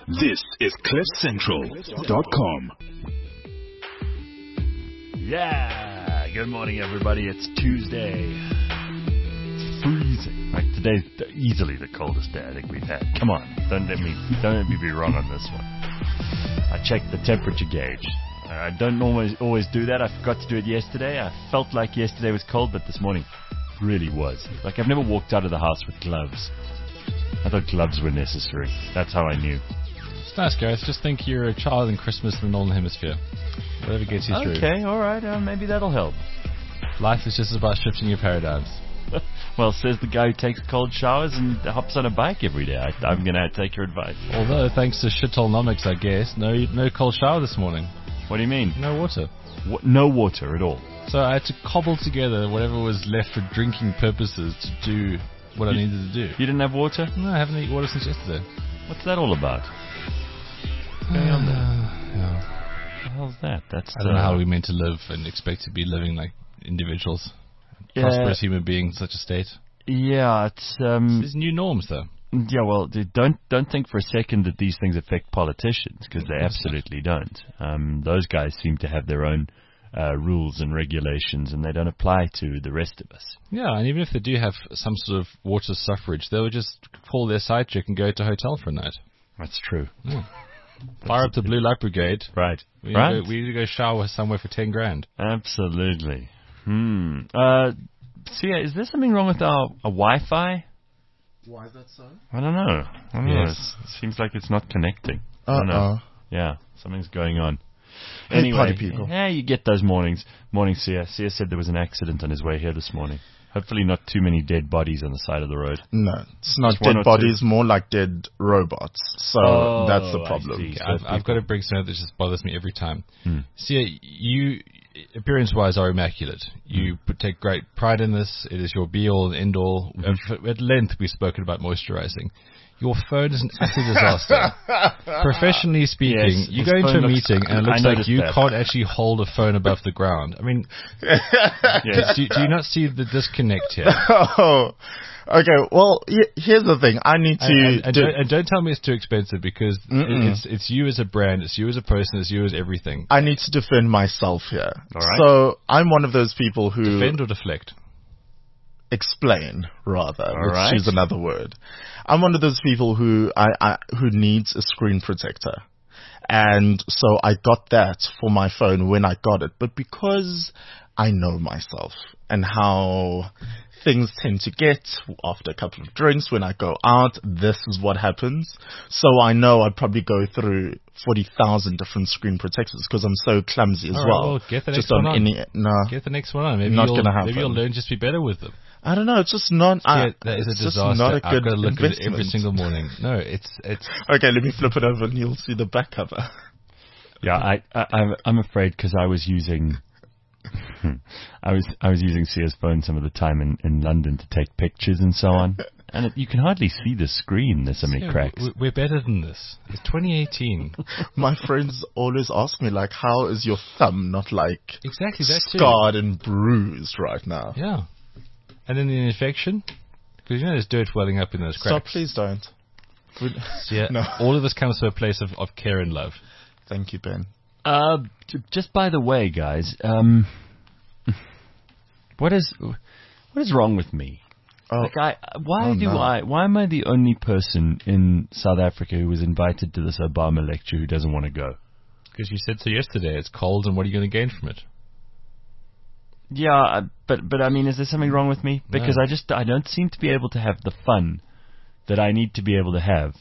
This is CliffCentral.com. Yeah, good morning everybody. It's Tuesday. It's freezing. Like today's easily the coldest day I think we've had. Come on, don't let me be wrong on this one. I checked the temperature gauge. I don't always do that. I forgot to do it yesterday. I felt like yesterday was cold, but this morning really was. Like I've never walked out of the house with gloves. I thought gloves were necessary. That's how I knew. It's nice, Gareth. Just think you're a child in Christmas in the Northern Hemisphere. Whatever gets you through. Okay, alright. Maybe that'll help. Life is just about shifting your paradigms. Well, says the guy who takes cold showers and hops on a bike every day. I'm going to take your advice. Although, thanks to shitolnomics, I guess, no cold shower this morning. What do you mean? No water. No water at all? So I had to cobble together whatever was left for drinking purposes to do what I needed to do. You didn't have water? No, I haven't eaten water since yesterday. What's that all about? What's going on there? Yeah. What the hell's that? I don't know how we meant to live and expect to be living like individuals. Prosperous human beings in such a state. Yeah, it's There's new norms though. Yeah, well, don't think for a second that these things affect politicians, because they absolutely don't. Those guys seem to have their own rules and regulations, and they don't apply to the rest of us. Yeah, and even if they do have some sort of water suffrage, they'll just call their side chick and go to a hotel for a night. That's true. Yeah. Fire up the Blue Light Brigade. Right. We need to go shower somewhere for 10 grand. Absolutely. See, is there something wrong with our Wi-Fi? Why is that so? I don't know. Yes. It seems like it's not connecting. I don't know. Yeah, something's going on. Hey, Anyway, party people. Yeah, you get those mornings. Morning, Sia. Sia said there was an accident on his way here this morning. Hopefully not too many dead bodies on the side of the road. No, it's not Just one dead or bodies, more like dead robots. So that's the I problem. see. I've got to bring something that just bothers me every time. See, you, appearance-wise, are immaculate. You take great pride in this. It is your be-all and end-all. At length, we've spoken about moisturizing. Your phone is an utter disaster. Professionally speaking, Yes, you his go into phone a looks- meeting and it looks I like noticed you that. can't actually hold a phone above the ground. I mean, Yes. do you not see the disconnect here? Oh, okay. Well, here's the thing. I need to And don't tell me it's too expensive, because it's you as a brand, it's you as a person, it's you as everything. I need to defend myself here. All right. So I'm one of those people who Defend or deflect? explain, rather. Let's right. choose another word. I'm one of those people who who needs a screen protector. And so I got that for my phone when I got it. But because I know myself and how things tend to get after a couple of drinks when I go out, this is what happens. So I know I'd probably go through 40,000 different screen protectors because I'm so clumsy as All right, well. well, get the Just next one on on. any, no. Get the next one on. Maybe Not gonna happen. Maybe you'll learn just to be better with them. I don't know. It's just not. Yeah, that is a it's just disaster. not a I've good got to look at it investment. every single morning. No, it's. Okay, let me flip it over and you'll see the back cover. Yeah, I'm afraid, because I was using I was using Sia's phone some of the time in London to take pictures and so on, and you can hardly see the screen. There's so many Yeah, cracks. we're better than this. It's 2018. My friends always ask me, like, how is your thumb not, like, Exactly, that too. scarred and bruised right now? Yeah. And then the infection, because there's dirt welling up in those Stop, cracks. please don't. Yeah. No. All of this comes from a place of care and love. Thank you, Ben. Just by the way, guys, what is wrong with me? Oh, Like why am I the only person in South Africa who was invited to this Obama lecture who doesn't want to go? Because you said so yesterday. It's cold, and what are you going to gain from it? Yeah, but I mean, is there something wrong with me? Because No. I don't seem to be able to have the fun that I need to be able to have.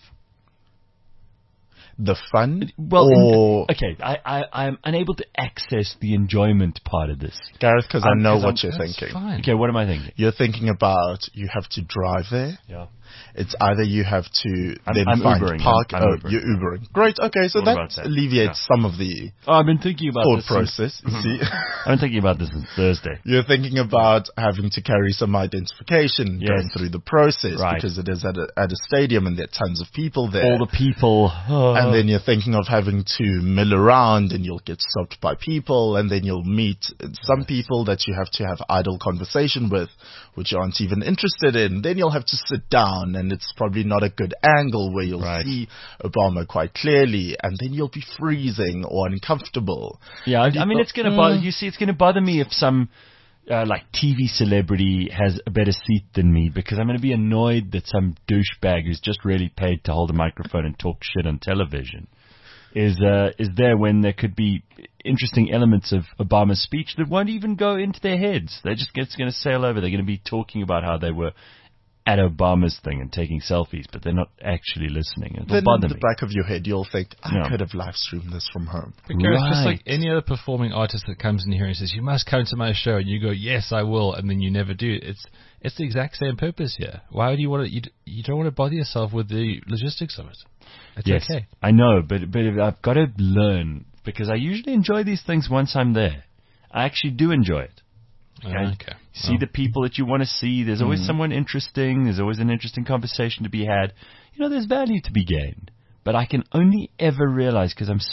the fun? Well, or okay, I'm unable to access the enjoyment part of this. Gareth, because I know 'cause what you're That's thinking. fine. Okay, what am I thinking? You're thinking about you have to drive there. Yeah. It's either you have to I'm find Ubering. park. I'm Oh, Ubering. you're Ubering. Great. Okay, so What that about that? alleviates some of the Oh, I've been thinking about thought this process. You see, I've been thinking about this since Thursday. you're thinking about having to carry some identification Yes. going through the process Right. because it is at a stadium and there are tons of people there. All the people. And then you're thinking of having to mill around and you'll get stopped by people and then you'll meet some people that you have to have idle conversation with, which you aren't even interested in. Then you'll have to sit down down, and it's probably not a good angle where you'll see Obama quite clearly, and then you'll be freezing or uncomfortable. Yeah, I mean, it's going to bother. You see, it's going to bother me if some like TV celebrity has a better seat than me, because I'm going to be annoyed that some douchebag who's just really paid to hold a microphone and talk shit on television is there when there could be interesting elements of Obama's speech that won't even go into their heads. They're just going to sail over. They're going to be talking about how they were at Obama's thing and taking selfies, but they're not actually listening. It'll then bother in the me. back of your head, you'll think, I could have live streamed this from home. Because it's just like any other performing artist that comes in here and says, you must come to my show, and you go, yes, I will, and then you never do. It's the exact same purpose here. Why would you want to? You don't want to bother yourself with the logistics of it. It's okay. I know, but I've got to learn, because I usually enjoy these things once I'm there. I actually do enjoy it. Okay. See the people that you want to see. There's always someone interesting. There's always an interesting conversation to be had. You know, there's value to be gained. But I can only ever realize, because I'm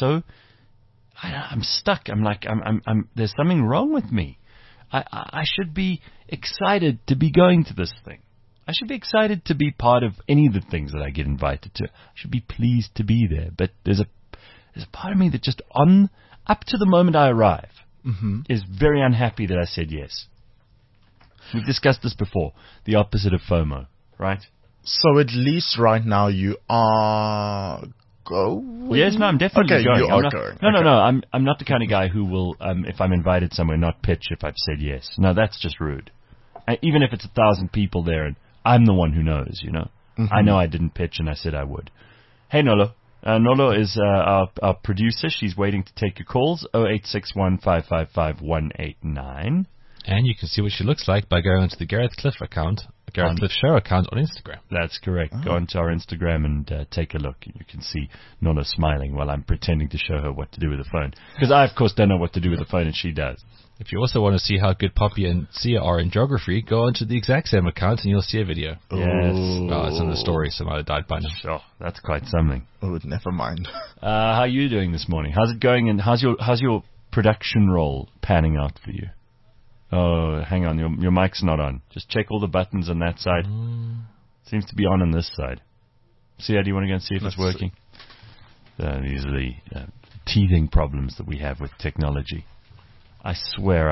stuck. I'm like, there's something wrong with me. I should be excited to be going to this thing. I should be excited to be part of any of the things that I get invited to. I should be pleased to be there. But there's a part of me that just up to the moment I arrive is very unhappy that I said yes. We've discussed this before. The opposite of FOMO, right? So at least right now you are going? Well, yes, no, I'm definitely going. You are going. No. I'm not the kind of guy who will, if I'm invited somewhere, not pitch if I've said yes. No, that's just rude. Even if it's 1,000 people there and I'm the one who knows, you know. I know I didn't pitch and I said I would. Hey, Nolo. Nolo is our producer. She's waiting to take your calls. 0861 555 189. And you can see what she looks like by going onto the Gareth Cliff account, Gareth Cliff Show account on Instagram. That's correct. Go onto our Instagram and take a look. And you can see Nolo smiling while I'm pretending to show her what to do with the phone. Because I, of course, don't know what to do with the phone, and she does. If you also want to see how good Poppy and Sia are in geography, go onto the exact same account and you'll see a video. Yes. Oh, it's in the story, so I might have died by now. Sure, that's quite something. Oh, never mind. How are you doing this morning? How's it going, and how's your production role panning out for you? Oh, hang on, your mic's not on. Just check all the buttons on that side. Seems to be on this side. Sia, do you want to go and see if it's working? These are the teething problems that we have with technology. I swear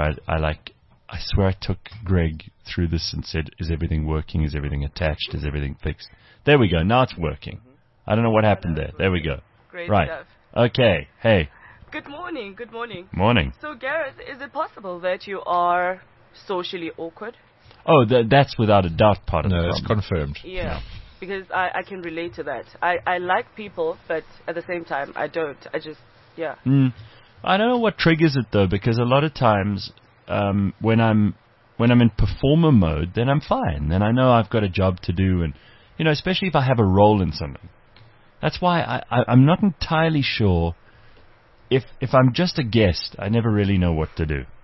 I took Greg through this and said, is everything working? Is everything attached? Is everything fixed? There we go. Now it's working. I don't know what happened there. There we go. Great right. stuff. Okay. Hey. Good morning. Good morning. Morning. So, Gareth, is it possible that you are socially awkward? Oh, that's without a doubt part of the problem. No, it's confirmed. Yeah. Because I can relate to that. I like people, but at the same time, I don't. I just, yeah. I don't know what triggers it, though, because a lot of times when I'm in performer mode, then I'm fine. Then I know I've got a job to do, and, you know, especially if I have a role in something. That's why I'm not entirely sure. If I'm just a guest, I never really know what to do.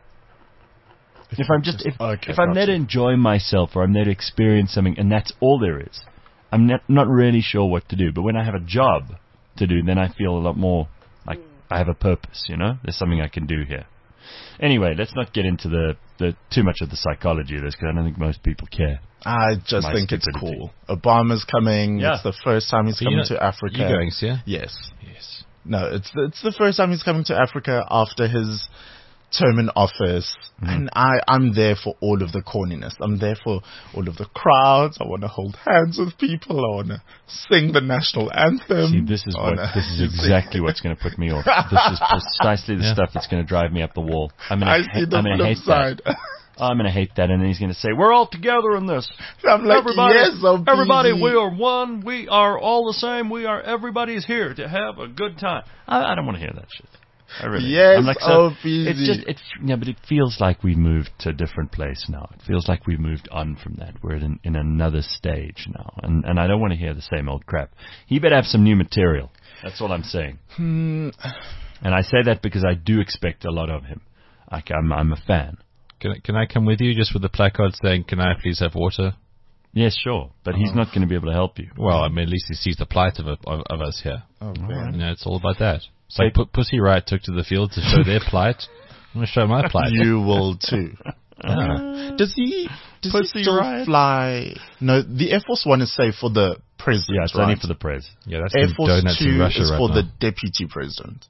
If I'm there to enjoy myself, or I'm there to experience something, and that's all there is, I'm not really sure what to do. But when I have a job to do, then I feel a lot more like I have a purpose, you know? There's something I can do here. Anyway, let's not get into the too much of the psychology of this, because I don't think most people care. I just think it's cool. Obama's coming. Yeah. It's the first time he's coming to Africa. You going, Sia? Yes. No, it's the first time he's coming to Africa after his term in office, and I'm there for all of the corniness. I'm there for all of the crowds. I want to hold hands with people. I want to sing the national anthem. See, this is exactly what's going to put me off. This is precisely the stuff that's going to drive me up the wall. I'm going to hate that. I'm going to hate that, and then he's going to say, we're all together in this. I'm like, everybody, we are one. We are all the same. Everybody's here to have a good time. I don't want to hear that shit. I really I'm like, so but it feels like we've moved to a different place now. It feels like we've moved on from that. We're in another stage now, and I don't want to hear the same old crap. He better have some new material. That's all I'm saying. And I say that because I do expect a lot of him. I'm a fan. Can I come with you just with the placard saying, can I please have water? Yes, sure. But he's not going to be able to help you. Well, I mean, at least he sees the plight of us here. Oh, man. You know, it's all about that. So Pussy Riot took to the field to show their plight. I'm going to show my plight. You will too. Does he Pussy still riot. fly? No, the Air Force One is safe for the president, Yeah, it's right? only for the prez. Yeah, that's Air been Force donuts in 2 Russia is right for now. the deputy president.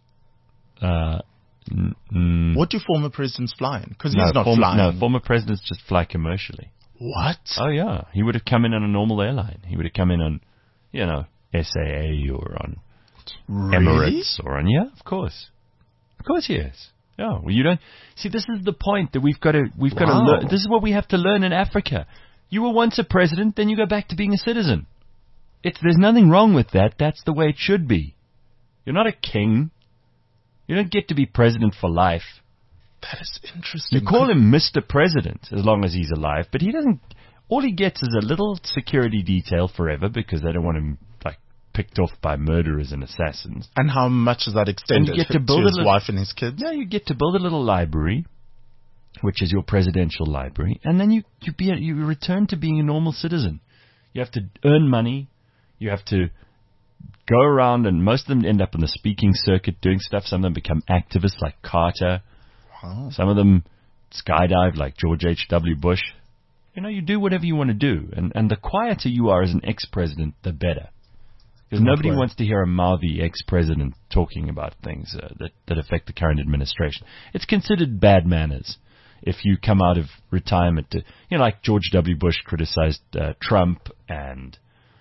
Mm. What do former presidents fly in? Because No, he's not former, flying. No, former presidents just fly commercially. What? Oh, yeah. He would have come in on a normal airline. He would have come in on, SAA or on Really? Emirates or on, yeah, of course. Of course he is. Yeah, well, you don't, see, this is the point that we've got to Wow. learn. This is what we have to learn in Africa. You were once a president, then you go back to being a citizen. There's nothing wrong with that. That's the way it should be. You're not a king. You don't get to be president for life. That is interesting. You call him Mr. President as long as he's alive, but he doesn't. All he gets is a little security detail forever because they don't want him picked off by murderers and assassins. And how much is that extended get to build his a wife and his kids? Now you get to build a little library, which is your presidential library, and then you return to being a normal citizen. You have to earn money. You have to go around, and most of them end up on the speaking circuit doing stuff. Some of them become activists like Carter. Wow. Some of them skydive like George H.W. Bush. You do whatever you want to do. And the quieter you are as an ex-president, the better. Because nobody wants to hear a mouthy ex-president talking about things that affect the current administration. It's considered bad manners if you come out of retirement to, like George W. Bush criticized Trump and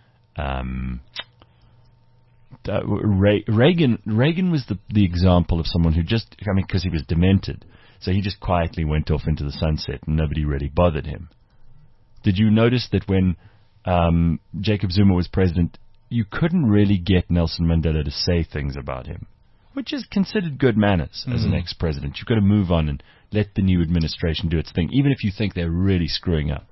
Reagan was the example of someone who just, because he was demented. So he just quietly went off into the sunset and nobody really bothered him. Did you notice that when Jacob Zuma was president, you couldn't really get Nelson Mandela to say things about him, which is considered good manners as an ex-president. You've got to move on and let the new administration do its thing, even if you think they're really screwing up.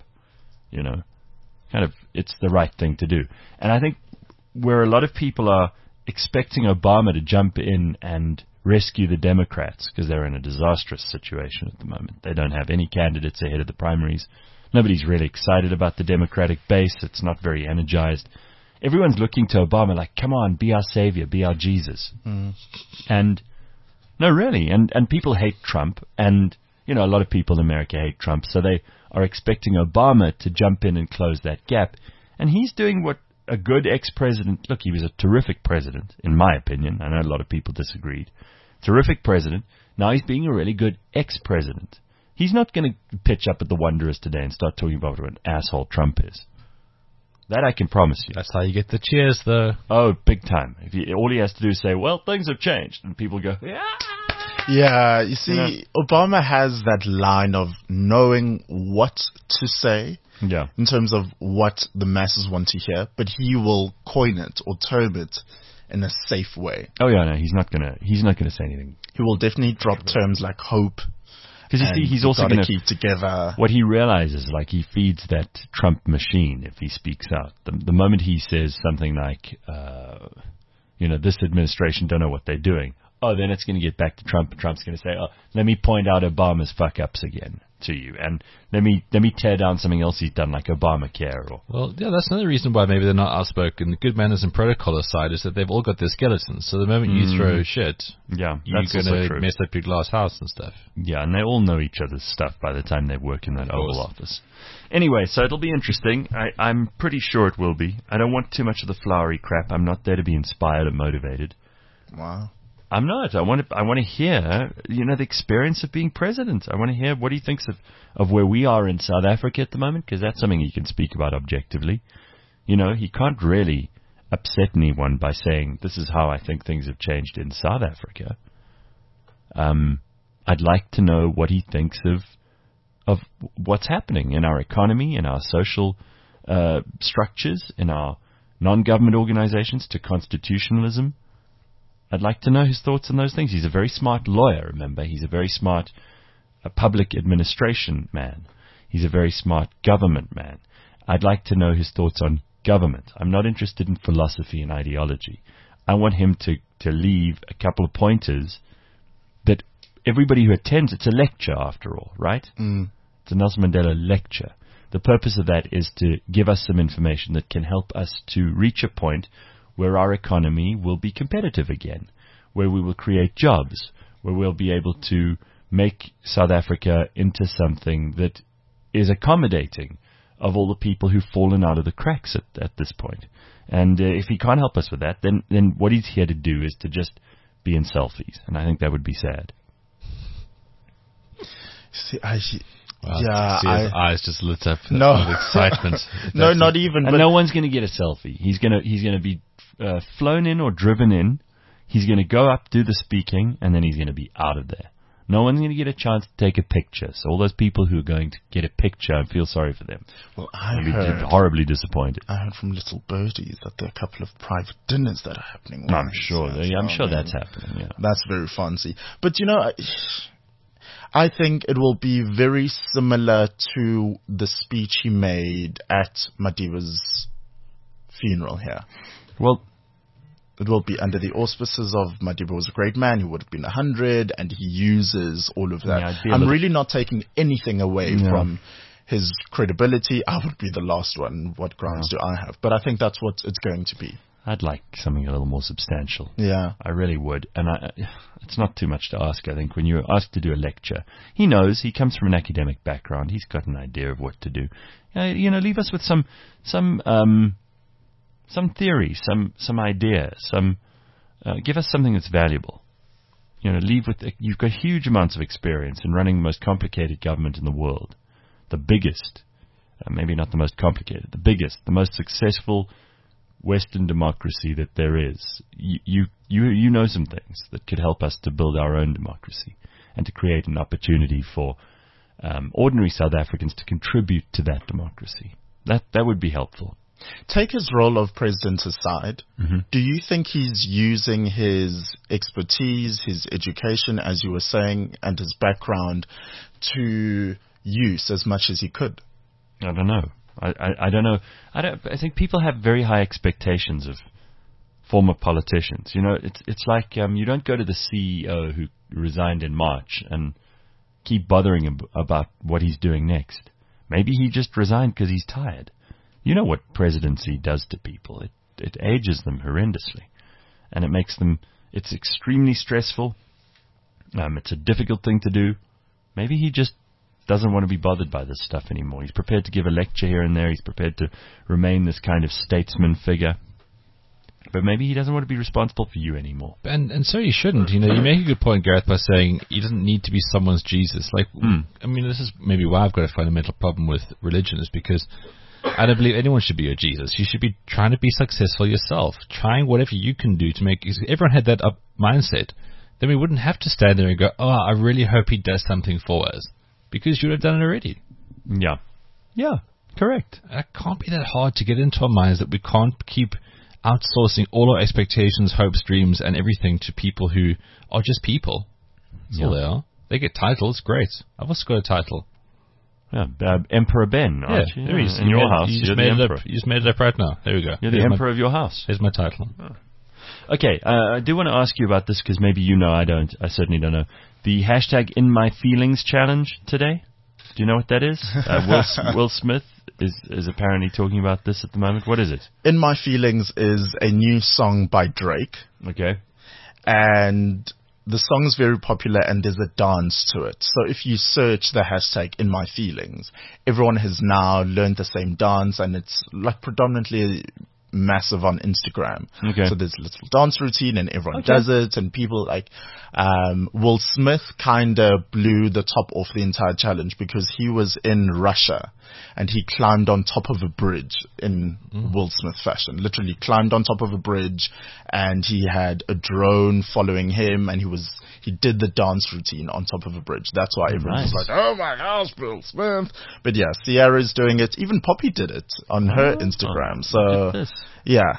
It's the right thing to do. And I think where a lot of people are expecting Obama to jump in and rescue the Democrats because they're in a disastrous situation at the moment. They don't have any candidates ahead of the primaries. Nobody's really excited about the Democratic base. It's not very energized. Everyone's looking to Obama like, come on, be our savior, be our Jesus. And no, really. And people hate Trump. And, a lot of people in America hate Trump. So they are expecting Obama to jump in and close that gap. And he's doing what a good ex-president, look, he was a terrific president, in my opinion. I know a lot of people disagreed. Terrific president. Now he's being a really good ex-president. He's not going to pitch up at the Wanderers today and start talking about what an asshole Trump is. That I can promise you. That's how you get the cheers, though. Oh, big time. All he has to do is say, well, things have changed. And people go, yeah. Yeah, you see, Obama has that line of knowing what to say in terms of what the masses want to hear, but he will coin it or term it in a safe way. Oh, yeah, no, he's not gonna say anything. He will definitely drop terms like hope. Because you see, he's also going to keep together. What he realizes, he feeds that Trump machine if he speaks out. The moment he says something like, this administration don't know what they're doing, then it's going to get back to Trump, and Trump's going to say, let me point out Obama's fuck-ups again to you, and let me tear down something else he's done, like Obamacare. Well, yeah, that's another reason why maybe they're not outspoken. The good manners and protocol aside is that they've all got their skeletons. So the moment you throw shit, you're going to mess up your glass house and stuff. Yeah, and they all know each other's stuff by the time they work in that Oval Office. Anyway, so it'll be interesting. I'm pretty sure it will be. I don't want too much of the flowery crap. I'm not there to be inspired or motivated. Wow. I'm not. I want to hear, the experience of being president. I want to hear what he thinks of where we are in South Africa at the moment, because that's something he can speak about objectively. He can't really upset anyone by saying, this is how I think things have changed in South Africa. I'd like to know what he thinks of what's happening in our economy, in our social structures, in our non-government organizations, to constitutionalism. I'd like to know his thoughts on those things. He's a very smart lawyer, remember. He's a very smart public administration man. He's a very smart government man. I'd like to know his thoughts on government. I'm not interested in philosophy and ideology. I want him to leave a couple of pointers that everybody who attends, it's a lecture after all, right? It's a Nelson Mandela lecture. The purpose of that is to give us some information that can help us to reach a point where our economy will be competitive again, where we will create jobs, where we'll be able to make South Africa into something that is accommodating of all the people who've fallen out of the cracks at this point. And if he can't help us with that, then what he's here to do is to just be in selfies. And I think that would be sad. See, His eyes just lit up with excitement. No, not even. And no one's going to get a selfie. He's going to be flown in or driven in. He's going to go up, do the speaking, and then he's going to be out of there. No one's going to get a chance to take a picture. So all those people who are going to get a picture, I feel sorry for them. Well, I'll be horribly disappointed. I heard from little birdies that there are a couple of private dinners that are happening. I'm sure that's happening. Yeah. That's very fancy. But you know, I think it will be very similar to the speech he made at Madiba's funeral here. Well, it will be under the auspices of Madiba was a great man. He would have been 100, and he uses all of that. Yeah, I'm really not taking anything away from his credibility. I would be the last one. What grounds do I have? But I think that's what it's going to be. I'd like something a little more substantial. Yeah. I really would. And it's not too much to ask, I think, when you're asked to do a lecture. He knows. He comes from an academic background. He's got an idea of what to do. Leave us with some theory, some idea, give us something that's valuable. You've got huge amounts of experience in running the most complicated government in the world. The biggest, maybe not the most complicated, the biggest, the most successful Western democracy that there is. You know some things that could help us to build our own democracy and to create an opportunity for ordinary South Africans to contribute to that democracy. That would be helpful. Take his role of president aside. Mm-hmm. Do you think he's using his expertise, his education, as you were saying, and his background to use as much as he could? I don't know. I don't know. I think people have very high expectations of former politicians. It's like you don't go to the CEO who resigned in March and keep bothering him about what he's doing next. Maybe he just resigned because he's tired. You know what presidency does to people. It ages them horrendously. And it makes them, it's extremely stressful. It's a difficult thing to do. Maybe he just doesn't want to be bothered by this stuff anymore. He's prepared to give a lecture here and there. He's prepared to remain this kind of statesman figure. But maybe he doesn't want to be responsible for you anymore. And so he shouldn't. You make a good point, Gareth, by saying he doesn't need to be someone's Jesus. I mean, this is maybe why I've got a fundamental problem with religion, is because I don't believe anyone should be your Jesus. You should be trying to be successful yourself, trying whatever you can do to make. If everyone had that mindset, then we wouldn't have to stand there and go, "Oh, I really hope he does something for us," because you would have done it already. Yeah, correct. It can't be that hard to get into our minds that we can't keep outsourcing all our expectations, hopes, dreams, and everything to people who are just people. That's all they are. They get titles, great. I've also got a title. Yeah, Emperor Ben, aren't you? There he is. In your house, you're the emperor. You just made it up right now. There we go. You're the emperor of your house. Here's my title. Oh. Okay, I do want to ask you about this because maybe you know, I don't. I certainly don't know. The hashtag In My Feelings challenge today. Do you know what that is? Will Smith is apparently talking about this at the moment. What is it? In My Feelings is a new song by Drake. Okay. And the song's very popular and there's a dance to it. So if you search the hashtag In My Feelings, everyone has now learned the same dance, and it's like predominantly massive on Instagram. Okay. So there's a little dance routine and everyone does it, and people like Will Smith kind of blew the top off the entire challenge because he was in Russia and he climbed on top of a bridge in Will Smith fashion. Literally climbed on top of a bridge, and he had a drone following him, and he did the dance routine on top of a bridge. That's why everyone was like, "Oh my gosh, Will Smith!" But yeah, Ciara's doing it. Even Poppy did it on her Instagram. So yeah.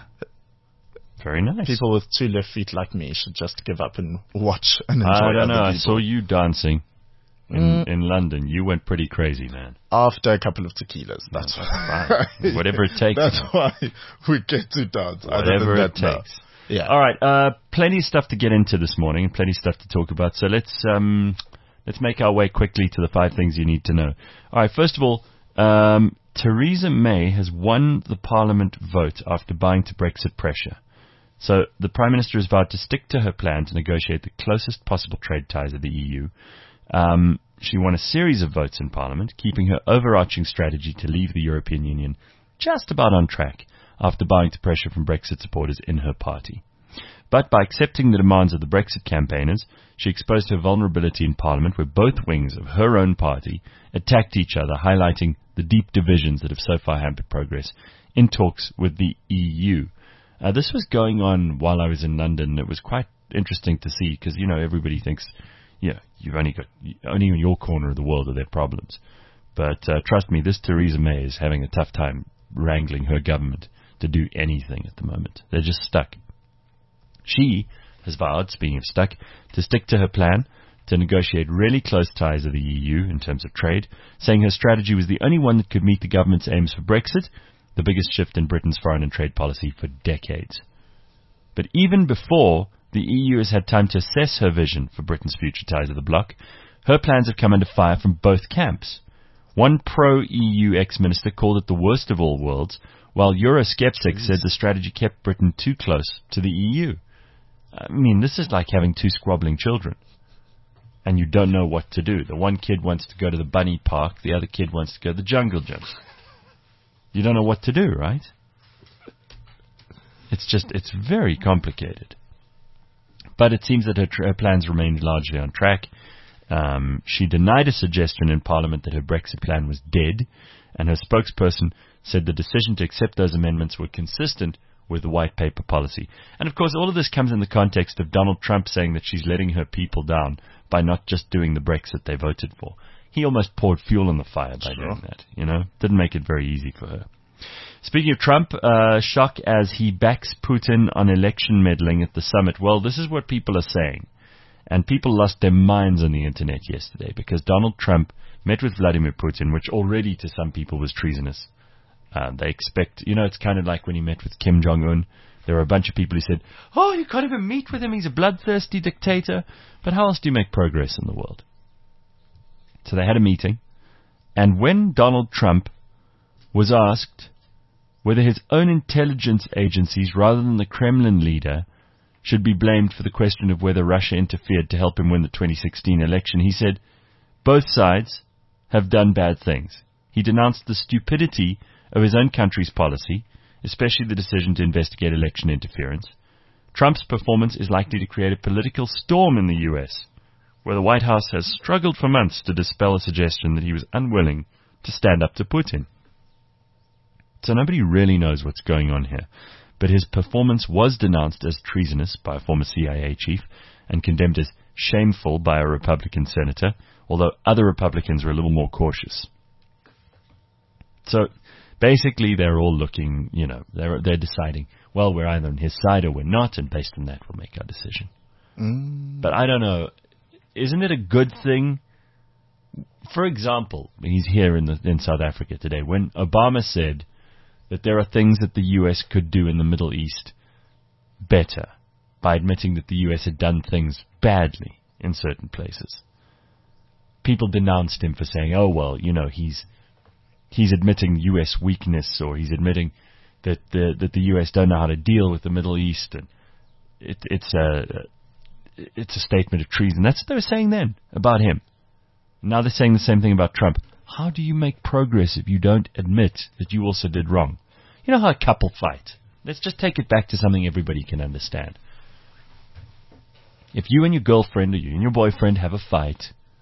Very nice. People with 2 left feet like me should just give up and watch and enjoy. I don't know. I saw you dancing in London. You went pretty crazy, man. After a couple of tequilas. That's right. Whatever it takes. That's why we get to dance. Whatever it takes. Yeah. All right. Plenty of stuff to get into this morning and plenty of stuff to talk about. So let's make our way quickly to the 5 things you need to know. All right. First of all, Theresa May has won the Parliament vote after bowing to Brexit pressure. So the Prime Minister has vowed to stick to her plan to negotiate the closest possible trade ties of the EU. She won a series of votes in Parliament, keeping her overarching strategy to leave the European Union just about on track after bowing to pressure from Brexit supporters in her party. But by accepting the demands of the Brexit campaigners, she exposed her vulnerability in Parliament, where both wings of her own party attacked each other, highlighting the deep divisions that have so far hampered progress in talks with the EU. This was going on while I was in London. It was quite interesting to see because, everybody thinks, you've only in your corner of the world are their problems. But trust me, this Theresa May is having a tough time wrangling her government to do anything at the moment. They're just stuck. She has vowed, speaking of stuck, to stick to her plan to negotiate really close ties with the EU in terms of trade, saying her strategy was the only one that could meet the government's aims for Brexit, the biggest shift in Britain's foreign and trade policy for decades. But even before the EU has had time to assess her vision for Britain's future ties with the bloc, her plans have come under fire from both camps. One pro-EU ex-minister called it the worst of all worlds, while Eurosceptics said the strategy kept Britain too close to the EU. I mean, this is like having two squabbling children, and you don't know what to do. The one kid wants to go to the bunny park, the other kid wants to go to the jungle gym. You don't know what to do, right? It's very complicated. But it seems that her plans remained largely on track. She denied a suggestion in Parliament that her Brexit plan was dead, and her spokesperson said the decision to accept those amendments were consistent with the white paper policy. And of course, all of this comes in the context of Donald Trump saying that she's letting her people down by not just doing the Brexit they voted for. He almost poured fuel on the fire by doing that, Didn't make it very easy for her. Speaking of Trump, shock as he backs Putin on election meddling at the summit. Well, this is what people are saying. And people lost their minds on the internet yesterday because Donald Trump met with Vladimir Putin, which already to some people was treasonous. They expect, it's kind of like when he met with Kim Jong-un. There were a bunch of people who said, oh, you can't even meet with him. He's a bloodthirsty dictator. But how else do you make progress in the world? So they had a meeting. And when Donald Trump was asked whether his own intelligence agencies, rather than the Kremlin leader, should be blamed for the question of whether Russia interfered to help him win the 2016 election, he said, both sides have done bad things. He denounced the stupidity of his own country's policy, especially the decision to investigate election interference. Trump's performance is likely to create a political storm in the U.S., where the White House has struggled for months to dispel a suggestion that he was unwilling to stand up to Putin. So nobody really knows what's going on here. But his performance was denounced as treasonous by a former CIA chief and condemned as shameful by a Republican senator, although other Republicans were a little more cautious. So basically they're all looking, they're deciding, well, we're either on his side or we're not, and based on that we'll make our decision. But I don't know, isn't it a good thing? For example, he's here in South Africa today, when Obama said that there are things that the U.S. could do in the Middle East better by admitting that the U.S. had done things badly in certain places. People denounced him for saying, oh, well, he's admitting U.S. weakness, or he's admitting that the U.S. don't know how to deal with the Middle East, and it's a statement of treason. That's what they were saying then about him. Now they're saying the same thing about Trump. How do you make progress if you don't admit that you also did wrong? You know how a couple fight. Let's just take it back to something everybody can understand. If you and your girlfriend or you and your boyfriend have a fight,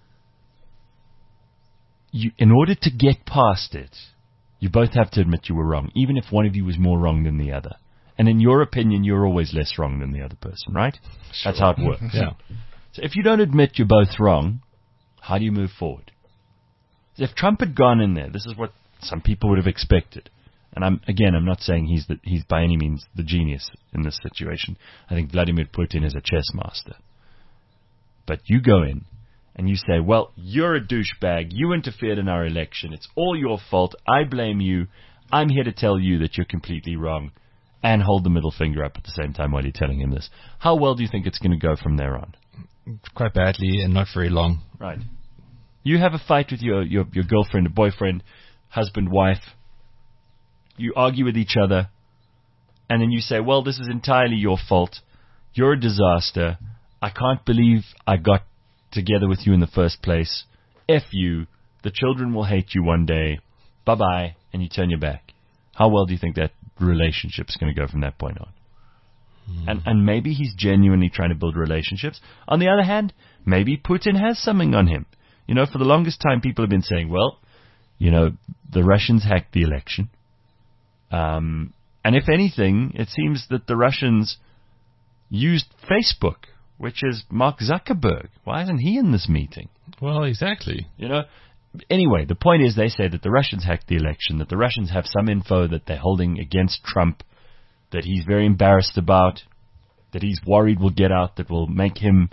in order to get past it, you both have to admit you were wrong, even if one of you was more wrong than the other. And in your opinion, you're always less wrong than the other person, right? Sure. That's how it works. Yeah. So if you don't admit you're both wrong, how do you move forward? If Trump had gone in there, this is what some people would have expected. And I'm not saying he's by any means the genius in this situation. I think Vladimir Putin is a chess master. But you go in and you say, well, you're a douchebag. You interfered in our election. It's all your fault. I blame you. I'm here to tell you that you're completely wrong. And hold the middle finger up at the same time while you're telling him this. How well do you think it's going to go from there on? Quite badly, and not very long. Right. You have a fight with your girlfriend, or boyfriend, husband, wife. You argue with each other, and then you say, well, this is entirely your fault. You're a disaster. I can't believe I got together with you in the first place. F you. The children will hate you one day. Bye-bye. And you turn your back. How well do you think that relationship's going to go from that point on? And maybe he's genuinely trying to build relationships. On the other hand, maybe Putin has something on him. For the longest time, people have been saying, well, the Russians hacked the election. And if anything, it seems that the Russians used Facebook, which is Mark Zuckerberg. Why isn't he in this meeting? Well, exactly. Anyway, the point is they say that the Russians hacked the election, that the Russians have some info that they're holding against Trump, that he's very embarrassed about, that he's worried will get out, that will make him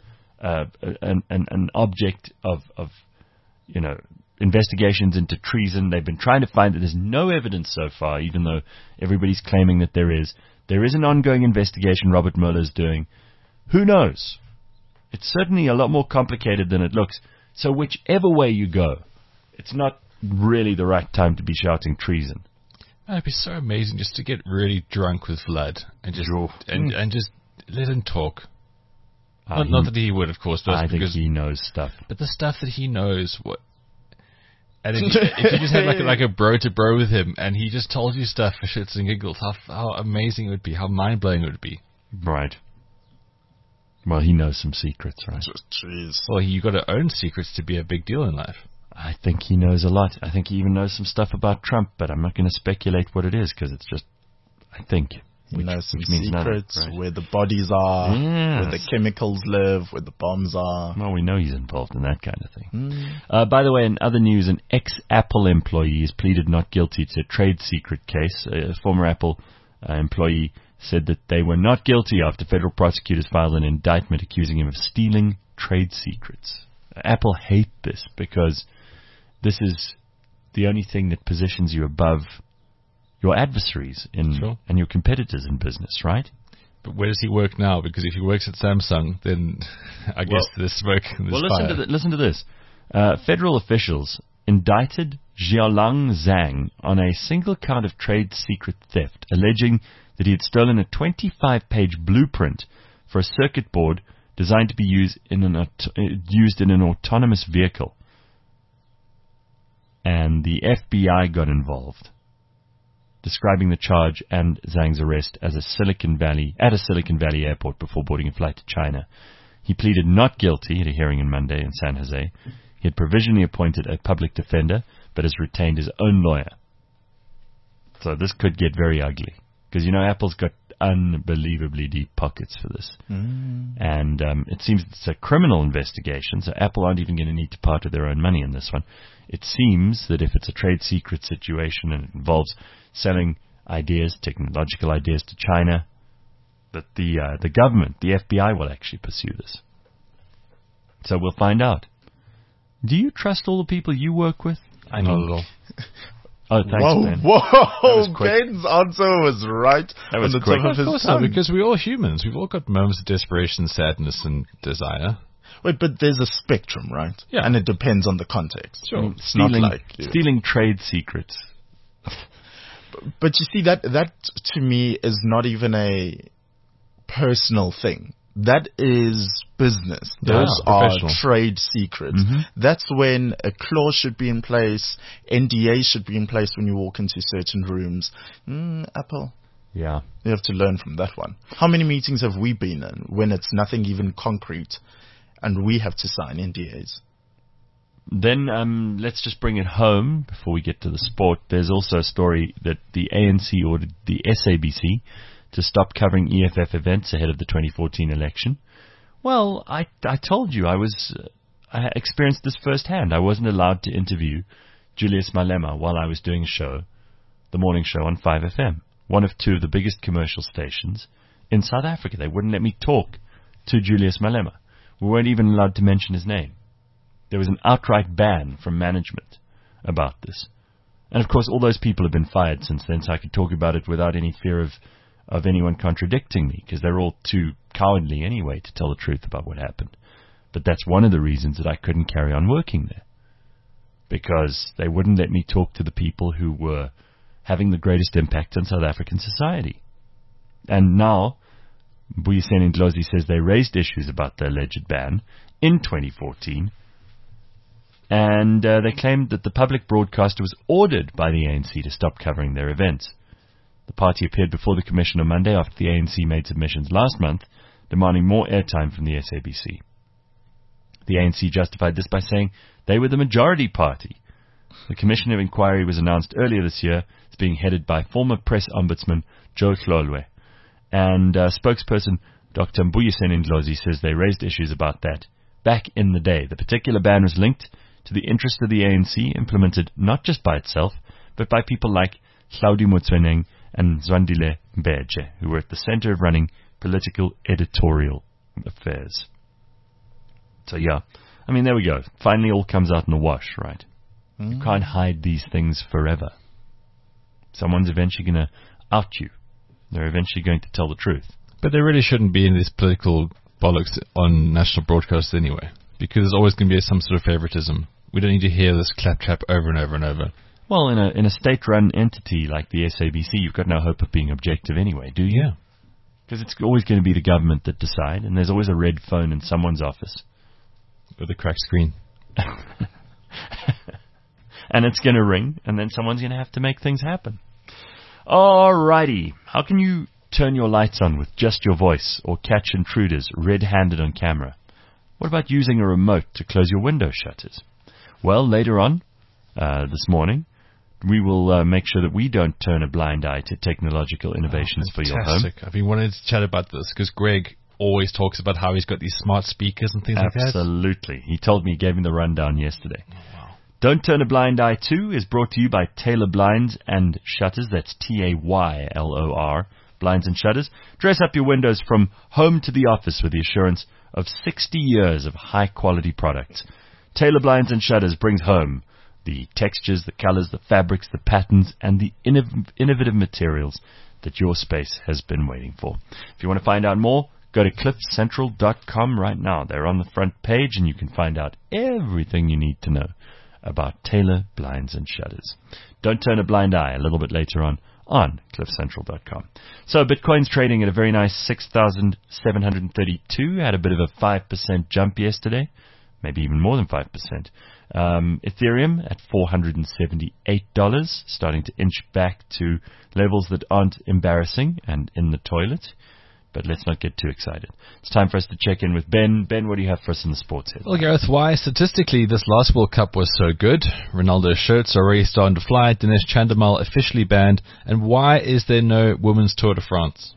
an object of investigations into treason. They've been trying to find that there's no evidence so far, even though everybody's claiming that there is. There is an ongoing investigation Robert Mueller is doing. Who knows? It's certainly a lot more complicated than it looks. So whichever way you go, it's not really the right time to be shouting treason. It'd be so amazing just to get really drunk with Vlad and just and just let him talk. Not that he would, of course. I think he knows stuff. But the stuff that he knows, what? And if you just had like a bro to bro with him, and he just told you stuff for shits and giggles, how amazing it would be, how mind blowing it would be. Right. Well, he knows some secrets, right? Jeez. Well, you got to own secrets to be a big deal in life. I think he knows a lot. I think he even knows some stuff about Trump, but I'm not going to speculate what it is because it's just, I think. He knows some means secrets, nothing, right? where the bodies are, where the chemicals live, where the bombs are. Well, we know he's involved in that kind of thing. By the way, in other news, an ex-Apple employee has pleaded not guilty to a trade secret case. A former Apple employee said that they were not guilty after federal prosecutors filed an indictment accusing him of stealing trade secrets. Apple hate this because this is the only thing that positions you above your adversaries and your competitors in business, right? But where does he work now? Because if he works at Samsung, then I guess there's smoke and there's fire. Listen to this. Federal officials indicted Xiaolang Zhang on a single count of trade secret theft, alleging that he had stolen a 25-page blueprint for a circuit board designed to be used in an autonomous vehicle. And the FBI got involved, describing the charge and Zhang's arrest as at a Silicon Valley airport before boarding a flight to China. He pleaded not guilty at a hearing on Monday in San Jose. He had provisionally appointed a public defender, but has retained his own lawyer. So this could get very ugly, because Apple's got unbelievably deep pockets for this. And it seems it's a criminal investigation, so Apple aren't even going to need to part with their own money in this one. It seems that if it's a trade secret situation and it involves selling ideas, technological ideas to China, that the government, the FBI, will actually pursue this. So we'll find out. Do you trust all the people you work with? Not at all. Oh, thanks, Ben. Whoa! Ben's answer was right That was on the quick. tip of Of his course tongue. not, because we're all humans. We've all got moments of desperation, sadness, and desire. Wait, but there's a spectrum, right? Yeah. And it depends on the context. Sure. It's not like Stealing trade secrets. But you see, that to me is not even a personal thing. That is business. Those are professional. trade secrets. That's when a clause should be in place, NDA should be in place when you walk into certain rooms. Apple. Yeah. You have to learn from that one. How many meetings have we been in when it's nothing even concrete and we have to sign NDAs? Then let's just bring it home before we get to the sport. There's also a story that the ANC ordered the SABC to stop covering EFF events ahead of the 2014 election. Well, I told you I experienced this firsthand. I wasn't allowed to interview Julius Malema while I was doing a show, the morning show on 5FM, one of two of the biggest commercial stations in South Africa. They wouldn't let me talk to Julius Malema. We weren't even allowed to mention his name. There was an outright ban from management about this. And of course, all those people have been fired since then, so I could talk about it without any fear of anyone contradicting me, because they're all too cowardly anyway to tell the truth about what happened. But that's one of the reasons that I couldn't carry on working there, because they wouldn't let me talk to the people who were having the greatest impact on South African society. And now Mbuyiseni Ndlozi says they raised issues about the alleged ban in 2014, and they claimed that the public broadcaster was ordered by the ANC to stop covering their events. The party appeared before the Commission on Monday after the ANC made submissions last month demanding more airtime from the SABC. The ANC justified this by saying they were the majority party. The Commission of Inquiry was announced earlier this year as being headed by former Press Ombudsman Joe Hlolwe, and spokesperson Dr. Mbuyiseni Ndlozi says they raised issues about that back in the day. The particular ban was linked to the interest of the ANC, implemented not just by itself, but by people like Hlaudi Motsoeneng and Zwandile Mbeje, who were at the center of running political editorial affairs. So yeah, I mean, there we go. Finally all comes out in the wash, right? You can't hide these things forever. Someone's eventually going to out you. They're eventually going to tell the truth. But there really shouldn't be any of this political bollocks on national broadcasts anyway, because there's always going to be some sort of favoritism. We don't need to hear this claptrap over and over and over. Well, in a state-run entity like the SABC, you've got no hope of being objective anyway, do you? Yeah. Because it's always going to be the government that decide, and there's always a red phone in someone's office. With a cracked screen. And it's going to ring, and then someone's going to have to make things happen. Alrighty. How can you turn your lights on with just your voice, or catch intruders red-handed on camera? What about using a remote to close your window shutters? Well, later on this morning, we will make sure that we don't turn a blind eye to technological innovations for your home. I've been wanting to chat about this because Greg always talks about how he's got these smart speakers and things like that. Absolutely. He told me, he gave me the rundown yesterday. Oh, wow. Don't Turn a Blind Eye 2 is brought to you by Taylor Blinds and Shutters. That's Taylor, Blinds and Shutters. Dress up your windows from home to the office with the assurance of 60 years of high-quality products. Taylor Blinds and Shutters brings home the textures, the colors, the fabrics, the patterns, and the innovative materials that your space has been waiting for. If you want to find out more, go to cliffcentral.com right now. They're on the front page, and you can find out everything you need to know about Taylor Blinds and Shutters. Don't turn a blind eye, a little bit later on cliffcentral.com. So Bitcoin's trading at a very nice 6,732, had a bit of a 5% jump yesterday, maybe even more than 5%. Ethereum at $478, starting to inch back to levels that aren't embarrassing and in the toilet. But let's not get too excited. It's time for us to check in with Ben. Ben, what do you have for us in the sports headline? Well, Gareth, why statistically this last World Cup was so good? Ronaldo's shirts are already starting to fly. Dinesh Chandimal officially banned. And why is there no Women's Tour de France?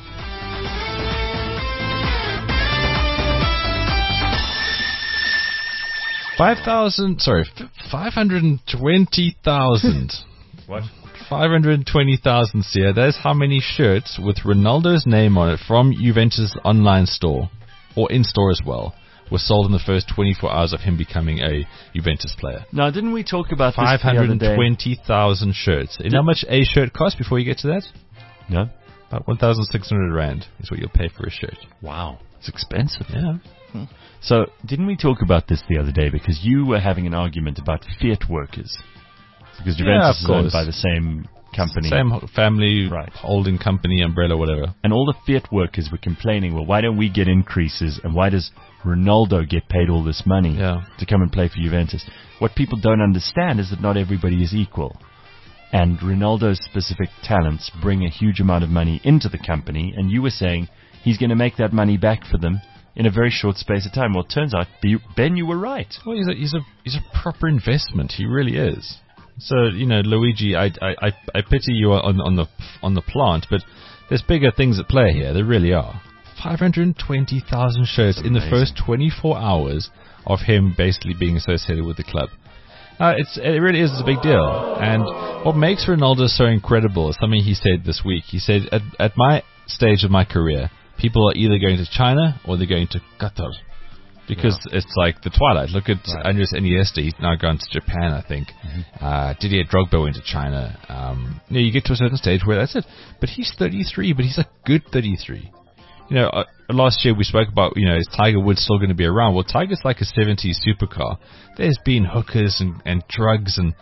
$520,000. What? 520,000, Sia. That's how many shirts with Ronaldo's name on it from Juventus online store, or in-store as well, were sold in the first 24 hours of him becoming a Juventus player. Now, didn't we talk about this the other day? 520,000 shirts. You know how much a shirt costs before you get to that? No. About 1,600 Rand is what you'll pay for a shirt. Wow. It's expensive. Yeah. So, didn't we talk about this the other day? Because you were having an argument about Fiat workers. Because Juventus is owned by the same company. Same family, right, holding company, umbrella, whatever. And all the Fiat workers were complaining, well, why don't we get increases? And why does Ronaldo get paid all this money to come and play for Juventus? What people don't understand is that not everybody is equal. And Ronaldo's specific talents bring a huge amount of money into the company. And you were saying he's going to make that money back for them in a very short space of time. Well, it turns out, Ben, you were right. Well, he's a proper investment. He really is. So, you know, Luigi, I pity you on the plant, but there's bigger things at play here. There really are. 520,000 shirts in the first 24 hours of him basically being associated with the club. It really is a big deal. And what makes Ronaldo so incredible is something he said this week. He said, at my stage of my career, people are either going to China or they're going to Qatar. Because it's like the twilight. Look at Andres Iniesta. He's now gone to Japan, I think. Didier Drogba went to China. You get to a certain stage where that's it. But he's 33, but he's a good 33. Last year we spoke about, is Tiger Woods still going to be around? Well, Tiger's like a 70s supercar. There's been hookers and drugs and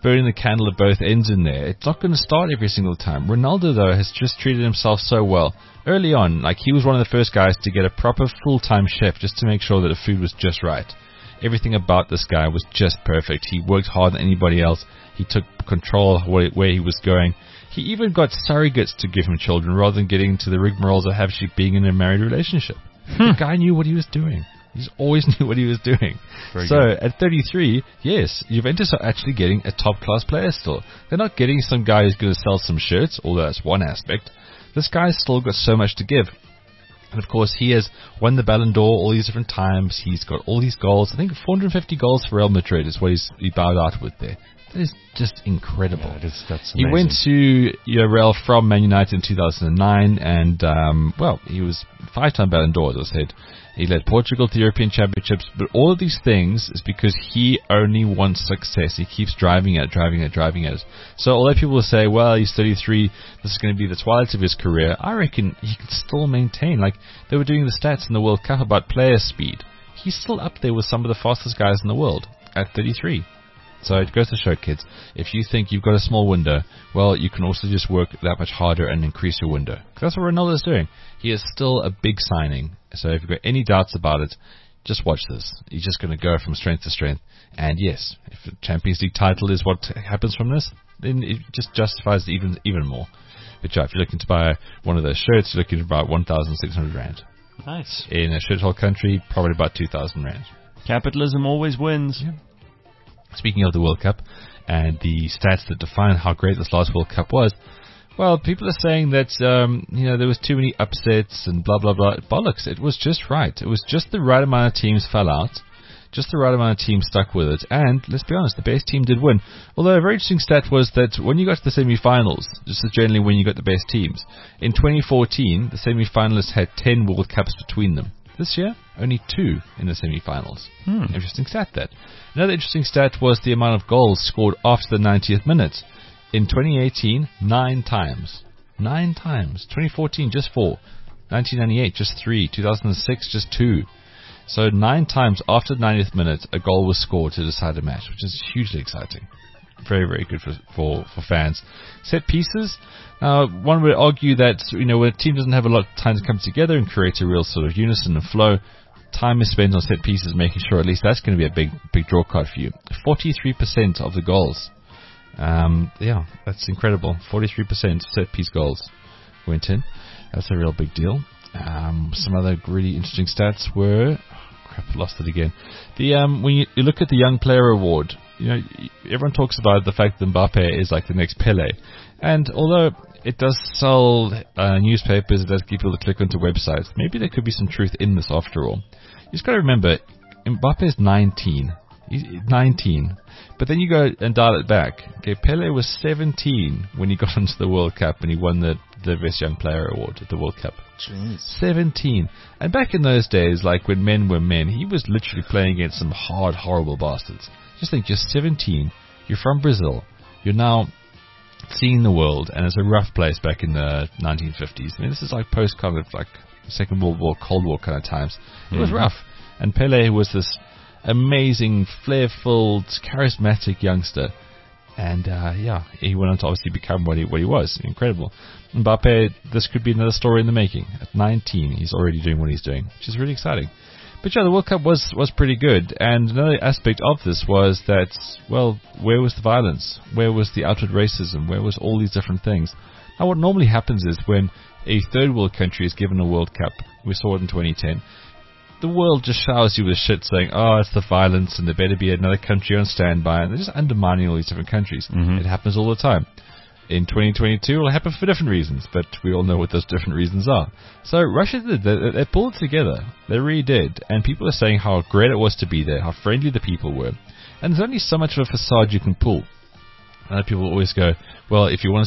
burning the candle at both ends in there. It's not going to start every single time. Ronaldo, though, has just treated himself so well. Early on, like, he was one of the first guys to get a proper full-time chef just to make sure that the food was just right. Everything about this guy was just perfect. He worked harder than anybody else. He took control of where he was going. He even got surrogates to give him children rather than getting into the rigmaroles of actually being in a married relationship. The guy knew what he was doing. He always knew what he was doing. Very so good. at 33, yes, Juventus are actually getting a top-class player still. They're not getting some guy who's going to sell some shirts, although that's one aspect. This guy's still got so much to give. And of course, he has won the Ballon d'Or all these different times. He's got all these goals. I think 450 goals for Real Madrid is what he bowed out with there. That is just incredible. Yeah, that's amazing. He went to Real from Man United in 2009, and he was 5-time Ballon d'Or, as I said. He led Portugal to the European Championships, but all of these things is because he only wants success. He keeps driving at it. So although people will say, well, he's 33, this is going to be the twilight of his career, I reckon he can still maintain. Like, they were doing the stats in the World Cup about player speed. He's still up there with some of the fastest guys in the world at 33. So it goes to show, kids, if you think you've got a small window, well, you can also just work that much harder and increase your window. That's what Ronaldo is doing. He is still a big signing. So if you've got any doubts about it, just watch this. He's just going to go from strength to strength. And yes, if the Champions League title is what happens from this, then it just justifies it even more. But yeah, if you're looking to buy one of those shirts, you're looking at about 1,600 Rand. Nice. In a shithole country, probably about 2,000 Rand. Capitalism always wins. Yeah. Speaking of the World Cup and the stats that define how great this last World Cup was, well, people are saying that there was too many upsets and blah blah blah. Bollocks! It was just right. It was just the right amount of teams fell out, just the right amount of teams stuck with it. And let's be honest, the best team did win. Although a very interesting stat was that when you got to the semi-finals, this is generally when you got the best teams. In 2014, the semi-finalists had 10 World Cups between them. This year, only 2 in the semi-finals. Interesting stat, that. Another interesting stat was the amount of goals scored after the 90th minute. In 2018, 9 times. 9 times. 2014, just 4. 1998, just 3. 2006, just 2. So 9 times after the 90th minute, a goal was scored to decide a match, which is hugely exciting. Very, very good for fans. Set pieces. One would argue that, when a team doesn't have a lot of time to come together and create a real sort of unison and flow, time is spent on set pieces, making sure at least that's going to be a big draw card for you. 43% of the goals. That's incredible. 43% set piece goals went in. That's a real big deal. Some other really interesting stats were... crap, I lost it again. When you look at the Young Player Award, everyone talks about the fact that Mbappe is like the next Pele. And although it does sell newspapers, it does get people to click onto websites, maybe there could be some truth in this after all. You just got to remember, Mbappe is 19. He's 19. But then you go and dial it back. Okay, Pele was 17 when he got into the World Cup and he won the Best Young Player Award at the World Cup. Jeez. 17. And back in those days, like when men were men, he was literally playing against some hard, horrible bastards. Just think, you're 17, you're from Brazil, you're now seeing the world, and it's a rough place back in the 1950s. I mean, this is like post kind of like Second World War, Cold War kind of times. It was rough. And Pele was this amazing, flair-filled, charismatic youngster. And he went on to obviously become what he was. Incredible. Mbappe, this could be another story in the making. At 19, he's already doing what he's doing, which is really exciting. But yeah, the World Cup was pretty good. And another aspect of this was that, well, where was the violence? Where was the outward racism? Where was all these different things? Now, what normally happens is when a third world country is given a World Cup, we saw it in 2010, the world just showers you with shit saying, oh, it's the violence and there better be another country on standby, and they're just undermining all these different countries. It happens all the time. In 2022, it'll happen for different reasons, but we all know what those different reasons are. So Russia did, they pulled it together. They really did. And people are saying how great it was to be there, how friendly the people were. And there's only so much of a facade you can pull. And people always go, well, if you want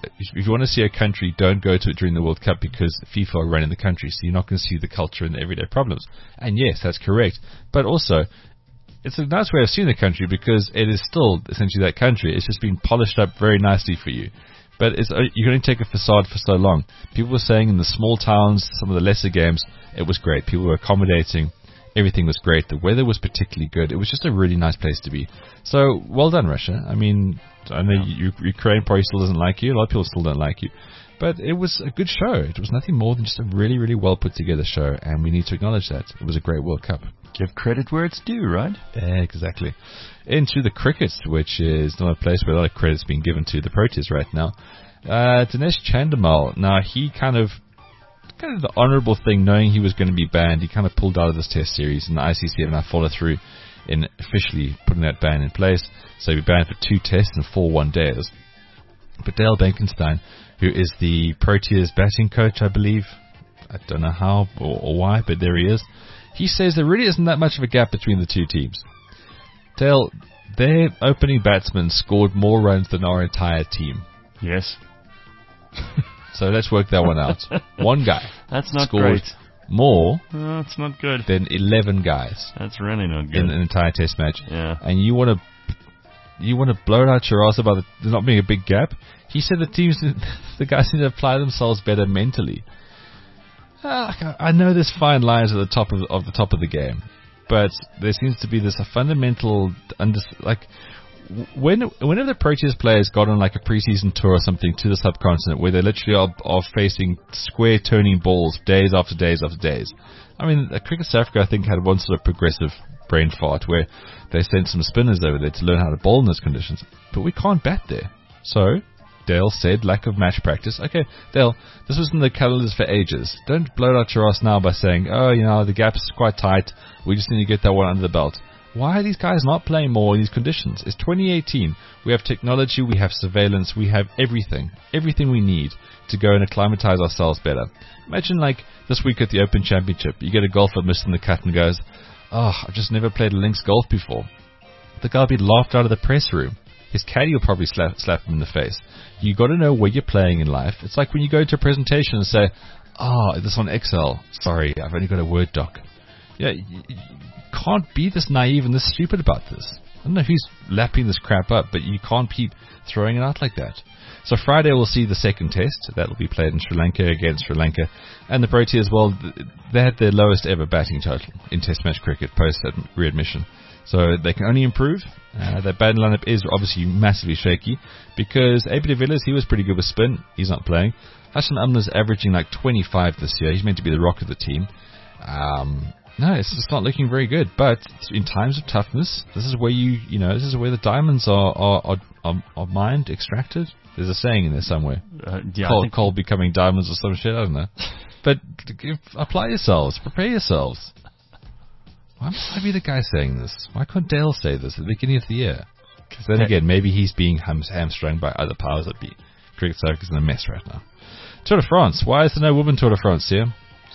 to see a country, don't go to it during the World Cup because FIFA are running the country, so you're not going to see the culture and the everyday problems. And yes, that's correct. But also, it's a nice way of seeing the country because it is still essentially that country. It's just been polished up very nicely for you. But you can only take a facade for so long. People were saying in the small towns, some of the lesser games, it was great. People were accommodating. Everything was great. The weather was particularly good. It was just a really nice place to be. So, well done, Russia. I mean, I know Ukraine probably still doesn't like you. A lot of people still don't like you. But it was a good show. It was nothing more than just a really, really well put together show, and we need to acknowledge that. It was a great World Cup. Give credit where it's due, right? Yeah, exactly. Into the cricket, which is not a place where a lot of credit's being given to the Proteas right now. Dinesh Chandimal. Now, he kind of the honourable thing, knowing he was going to be banned, he kind of pulled out of this test series, and the ICC have now followed through in officially putting that ban in place. So he'll be banned for 2 tests and 4 one-days. But Dale Benkenstein, who is the Proteas batting coach, I believe, I don't know how or why, but there he is, he says there really isn't that much of a gap between the 2 teams. Dale, their opening batsman scored more runs than our entire team. Yes. So let's work that one out. One guy. That's not scored great. More. No, it's not good. Than 11 guys. That's really not good. In an entire test match. Yeah. And you want to blow it out your ass about there not being a big gap? He said the guys need to apply themselves better mentally. I know there's fine lines at the top of the game, but there seems to be this fundamental whenever the Proteas players got on like a preseason tour or something to the subcontinent, where they literally are facing square turning balls days after days after days. I mean, Cricket South Africa, I think, had one sort of progressive brain fart where they sent some spinners over there to learn how to bowl in those conditions, but we can't bat there. So Dale said, lack of match practice. Okay, Dale, this was in the calendars for ages. Don't blow it out your ass now by saying, oh, the gap's quite tight, we just need to get that one under the belt. Why are these guys not playing more in these conditions? It's 2018. We have technology, we have surveillance, we have everything we need to go and acclimatize ourselves better. Imagine like this week at the Open Championship, you get a golfer missing the cut and goes, oh, I've just never played a links golf before. The guy will be laughed out of the press room. His caddy will probably slap him in the face. You got to know where you're playing in life. It's like when you go to a presentation and say, this on Excel. Sorry, I've only got a Word doc. Yeah, you can't be this naive and this stupid about this. I don't know who's lapping this crap up, but you can't keep throwing it out like that. So Friday we'll see the second test. That will be played in Sri Lanka against Sri Lanka. And the Proteas, well, they had their lowest ever batting total in Test match cricket post readmission. So they can only improve. Their batting lineup is obviously massively shaky because AB de Villiers, he was pretty good with spin. He's not playing. Hassan Amla's averaging like 25 this year. He's meant to be the rock of the team. No, it's just not looking very good. But in times of toughness, this is where this is where the diamonds are mined, extracted. There's a saying in there somewhere. Coal becoming diamonds or some shit. I don't know. But apply yourselves, prepare yourselves. Why must I be the guy saying this? Why can't Dale say this at the beginning of the year? Because then again, maybe he's being hamstrung by other powers that be. Cricket Circus is in a mess right now. Tour de France. Why is there no women Tour de France here?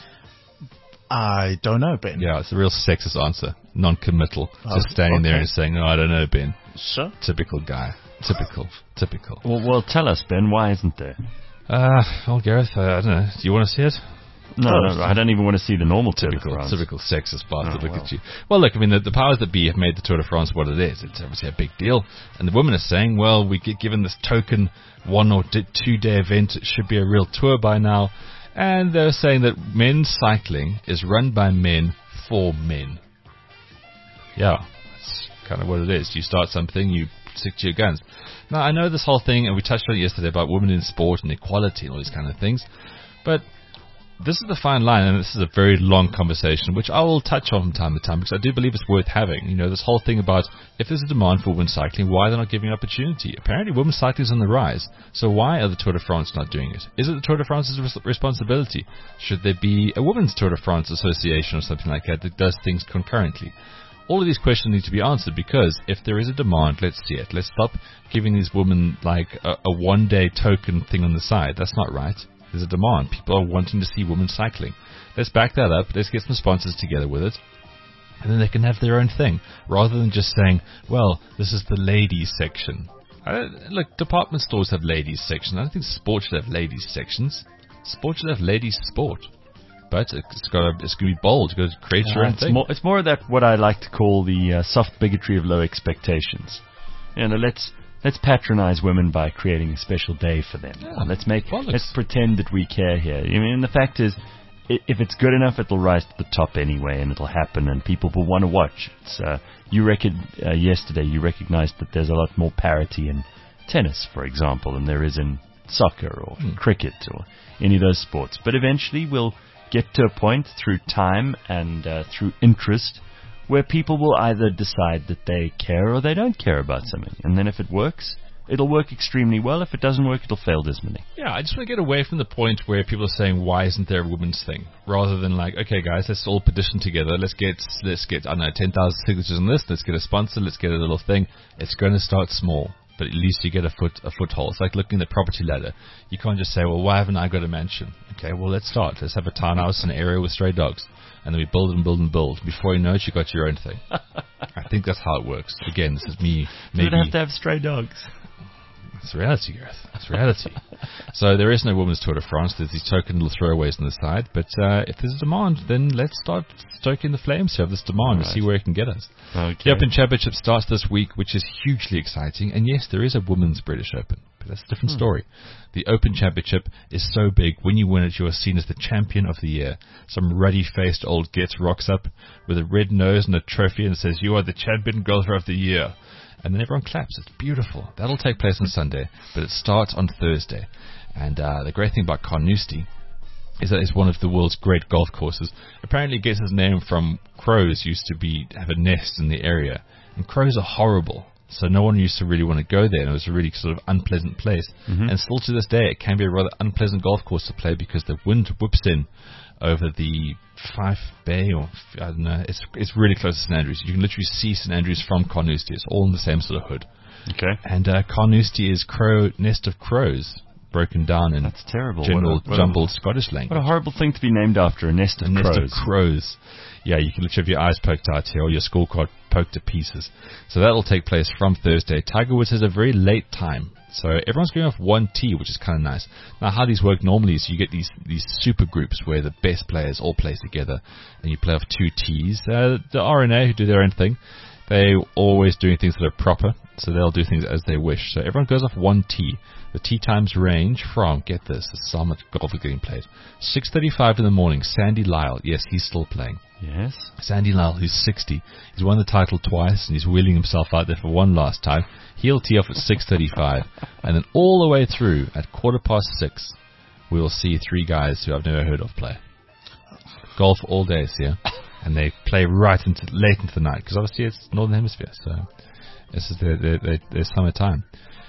I don't know, Ben. Yeah, it's a real sexist answer. Non-committal. Just standing there and saying, no, I don't know, Ben. Sure. Typical guy. Typical. Well, tell us, Ben, why isn't there? Well, Gareth, I don't know. Do you want to see it? No, I don't even want to see the normal Tour de France. Typical sexist bastard. Look at you. Well, look, I mean, the powers that be have made the Tour de France what it is. It's obviously a big deal. And the women are saying, well, we get given this token 1 or 2 day event. It should be a real tour by now. And they're saying that men's cycling is run by men for men. Yeah, that's kind of what it is. You start something, you stick to your guns. Now, I know this whole thing, and we touched on it yesterday, about women in sport and equality and all these kind of things. But this is the fine line, and this is a very long conversation, which I will touch on from time to time, because I do believe it's worth having. This whole thing about if there's a demand for women's cycling, why they're not giving an opportunity. Apparently, women's cycling is on the rise. So why are the Tour de France not doing it? Is it the Tour de France's responsibility? Should there be a women's Tour de France association or something like that does things concurrently? All of these questions need to be answered, because if there is a demand, let's see it. Let's stop giving these women like a one-day token thing on the side. That's not right. There's a demand. People are wanting to see women cycling. Let's back that up. Let's get some sponsors together with it. And then they can have their own thing. Rather than just saying, well, this is the ladies section. Look, department stores have ladies sections. I don't think sport should have ladies sections. Sport should have ladies sport. But it's going to be bold. It's got to create your own thing. It's more of that, what I like to call the soft bigotry of low expectations. Let's patronize women by creating a special day for them. Yeah, let's pretend that we care here. I mean, the fact is, if it's good enough, it'll rise to the top anyway, and it'll happen, and people will want to watch. It's yesterday you recognized that there's a lot more parity in tennis, for example, than there is in soccer or cricket or any of those sports. But eventually we'll get to a point through time and through interest where people will either decide that they care or they don't care about something. And then if it works, it'll work extremely well. If it doesn't work, it'll fail dismally. Yeah, I just want to get away from the point where people are saying, why isn't there a women's thing? Rather than like, okay, guys, let's all petition together. Let's get, I don't know, 10,000 signatures on this. Let's get a sponsor. Let's get a little thing. It's going to start small, but at least you get a foothold. It's like looking at the property ladder. You can't just say, well, why haven't I got a mansion? Okay, well, let's start. Let's have a townhouse in an area with stray dogs. And then we build and build and build. Before you know it, you got your own thing. I think that's how it works. Again, this is me. Maybe. You don't have to have stray dogs. It's reality, Gareth. It's reality. So there is no Women's Tour de France. There's these token little throwaways on the side. But if there's a demand, then let's start stoking the flames here of this demand and see where it can get us. Okay. The Open Championship starts this week, which is hugely exciting. And yes, there is a Women's British Open. But that's a different story. The Open Championship is so big, when you win it, you are seen as the champion of the year. Some ruddy-faced old git rocks up with a red nose and a trophy and says, you are the champion golfer of the year. And then everyone claps. It's beautiful. That'll take place on Sunday, but it starts on Thursday. And the great thing about Carnoustie is that it's one of the world's great golf courses. Apparently it gets its name from crows used to have a nest in the area. And crows are horrible. So no one used to really want to go there, and it was a really sort of unpleasant place. And still to this day, it can be a rather unpleasant golf course to play because the wind whips in over the Fife Bay, or I don't know. It's really close to St Andrews. You can literally see St Andrews from Carnoustie. It's all in the same sort of hood. Okay. And Carnoustie is nest of crows, broken down in That's terrible. general jumbled Scottish language. What a horrible thing to be named after, a nest of crows. Nest of crows. Yeah, you can literally have your eyes poked out here or your scorecard poked to pieces. So that'll take place from Thursday. Tiger Woods has a very late time. So everyone's going off one tee, which is kind of nice. Now, how these work normally is you get these super groups where the best players all play together, and you play off two tees. The RNA, who do their own thing, they're always doing things that are proper, so they'll do things as they wish. So everyone goes off one tee. The tee times range from, get this, this is how much golf is getting played, 6:35 in the morning. Sandy Lyle, yes, he's still playing. Yes. Sandy Lyle, who's 60, he's won the title twice, and he's wheeling himself out there for one last time. He'll tee off at 6:35, and then all the way through at 6:15, we will see three guys who I've never heard of play. Golf all day, see ya. And they play late into the night, because obviously it's Northern Hemisphere, so this is their summertime.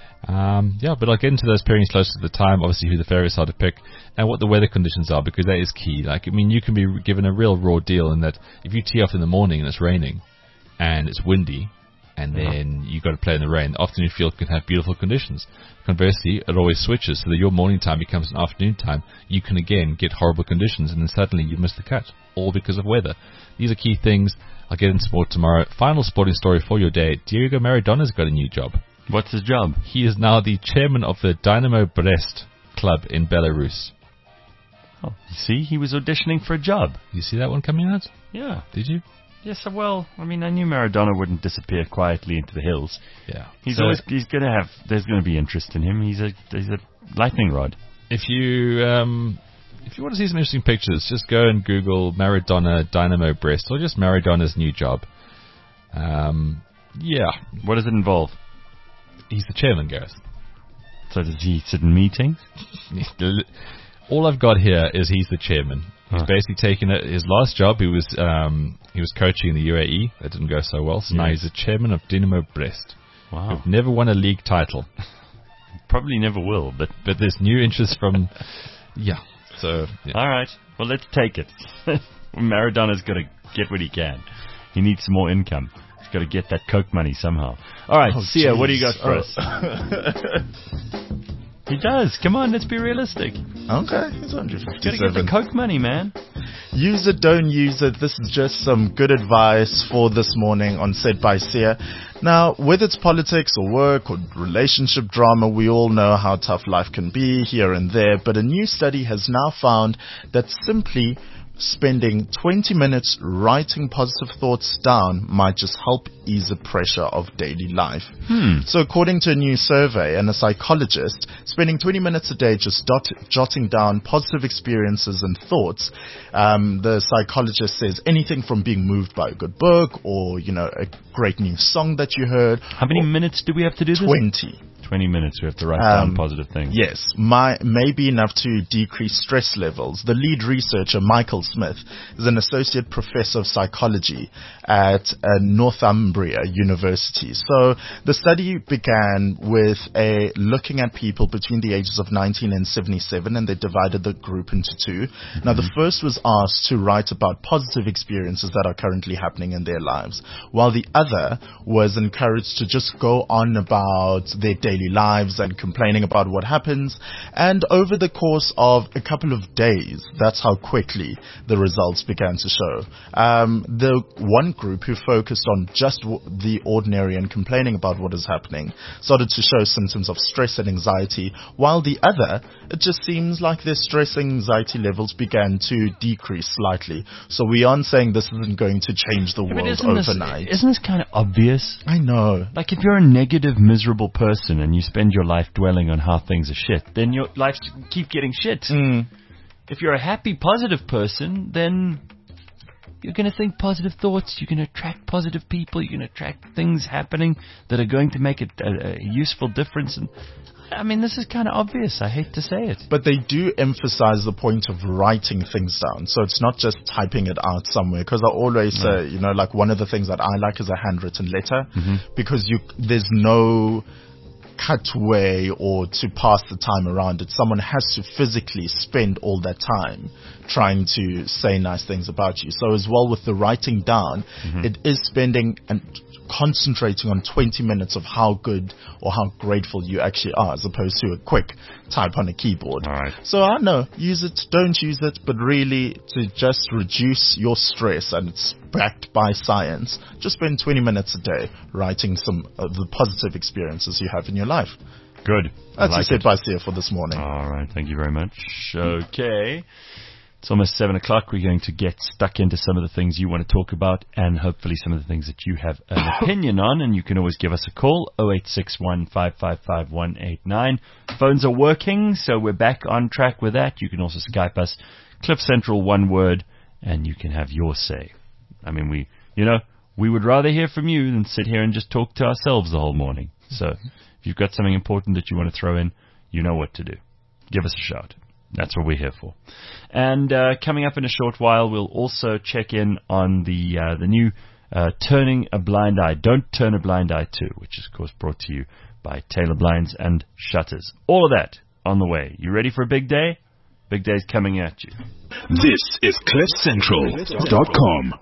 But I'll get into those pairings closer to the time, obviously who the favourites are to pick, and what the weather conditions are, because that is key. Like, I mean, you can be given a real raw deal in that if you tee off in the morning and it's raining, and it's windy, and then you got to play in the rain, the afternoon field can have beautiful conditions. Conversely, it always switches, so that your morning time becomes an afternoon time. You can again get horrible conditions, and then suddenly you miss the cut, all because of weather. These are key things. I'll get into more tomorrow. Final sporting story for your day. Diego Maradona's got a new job. What's his job? He is now the chairman of the Dynamo Brest club in Belarus. Oh, you see, he was auditioning for a job. You see that one coming out? Yeah. Did you? Yes, well, I mean, I knew Maradona wouldn't disappear quietly into the hills. Yeah. There's gonna be interest in him. He's a lightning rod. If you want to see some interesting pictures, just go and Google Maradona Dynamo Brest, or just Maradona's new job. Yeah. What does it involve? He's the chairman, Gareth. So does he sit in meetings? All I've got here is he's the chairman. He's basically taken it. His last job, he was coaching in the UAE. That didn't go so well. So now he's the chairman of Dynamo Brest. Wow. Who've never won a league title. Probably never will, but there's new interest from... Yeah. So, yeah. All right. Well, let's take it. Maradona's got to get what he can. He needs some more income. He's got to get that Coke money somehow. All right, Sia, what do you got for us? He does. Come on, let's be realistic. Okay, he's 157. Got to get the Coke money, man. Use it, don't use it. This is just some good advice for this morning on Said by Sia. Now, whether it's politics or work or relationship drama, we all know how tough life can be here and there. But a new study has now found that simply spending 20 minutes writing positive thoughts down might just help ease the pressure of daily life. So according to a new survey and a psychologist, spending 20 minutes a day just jotting down positive experiences and thoughts, the psychologist says anything from being moved by a good book or, a great new song that you heard. How many minutes do we have to do this? 20 minutes we have to write down positive things. Yes, may be enough to decrease stress levels. The lead researcher, Michael Smith, is an associate professor of psychology at Northumbria University. So the study began with looking at people between the ages of 19 and 77, and they divided the group into two. Now, the first was asked to write about positive experiences that are currently happening in their lives, while the other was encouraged to just go on about their daily lives and complaining about what happens. And over the course of a couple of days, that's how quickly the results began to show. The one group who focused on just the ordinary and complaining about what is happening started to show symptoms of stress and anxiety, while the other, it just seems like their stress and anxiety levels began to decrease slightly. So we aren't saying this isn't going to change the world overnight. Isn't this kind of obvious? I know. Like, if you're a negative, miserable person and you spend your life dwelling on how things are shit, then your life keep getting shit. If you're a happy, positive person, then you're going to think positive thoughts, you're going to attract positive people, you're going to attract things happening that are going to make a useful difference. And I mean, this is kind of obvious. I hate to say it. But they do emphasize the point of writing things down. So it's not just typing it out somewhere. Because I always say, like one of the things that I like is a handwritten letter. Because there's no cut way or to pass the time around it. Someone has to physically spend all that time trying to say nice things about you. So as well with the writing down, it is spending and concentrating on 20 minutes of how good or how grateful you actually are, as opposed to a quick type on a keyboard. All right. So I know, use it, don't use it, but really to just reduce your stress, and it's backed by science, just spend 20 minutes a day writing some of the positive experiences you have in your life. Good. That's like it by Sia for this morning. All right. Thank you very much. Okay. It's almost 7 o'clock. We're going to get stuck into some of the things you want to talk about, and hopefully some of the things that you have an opinion on. And you can always give us a call, 0861 555 189. Phones are working, so we're back on track with that. You can also Skype us, Cliff Central, one word, and you can have your say. I mean, we would rather hear from you than sit here and just talk to ourselves the whole morning. So if you've got something important that you want to throw in, you know what to do. Give us a shout. That's what we're here for. And coming up in a short while, we'll also check in on the new Turning a Blind Eye, Don't Turn a Blind Eye To, which is, of course, brought to you by Taylor Blinds and Shutters. All of that on the way. You ready for a big day? Big day's coming at you. This is CliffCentral.com.